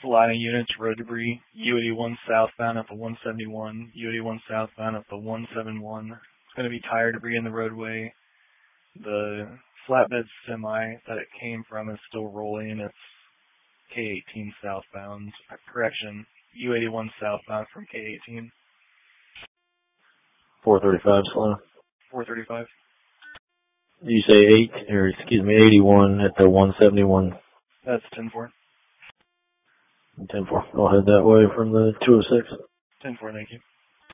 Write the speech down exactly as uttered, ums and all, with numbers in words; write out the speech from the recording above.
line of units, road debris, U eighty-one southbound at the one seventy-one, U eighty-one southbound at the one seventy-one. It's going to be tire debris in the roadway. The flatbed semi that it came from is still rolling. It's K eighteen southbound. Correction, U eighty-one southbound from K eighteen. four thirty-five, Solana. four thirty-five. You say eight, or excuse me, eighty-one at the one seventy-one. That's ten four. ten four. I'll head that way from the two oh six. ten four, thank you.